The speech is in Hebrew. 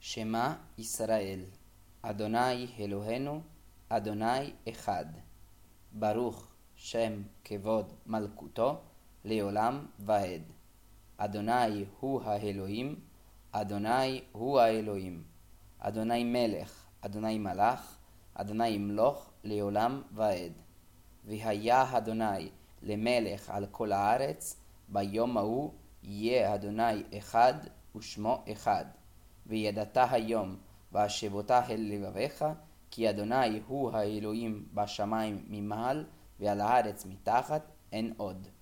שמע ישראל, אדוני אלוהינו, אדוני אחד. ברוך שם כבוד מלכותו לעולם ועד. אדוני הוא האלוהים, אדוני הוא האלוהים. אדוני מלך, אדוני מלך, אדוני ימלוך לעולם ועד. והיה אדוני למלך על כל הארץ, ביום ההוא יהיה אדוני אחד ושמו אחד. וידעת היום והשבות אל לבביך, כי אדוני הוא האלוהים בשמיים ממעל ועל הארץ מתחת, אין עוד.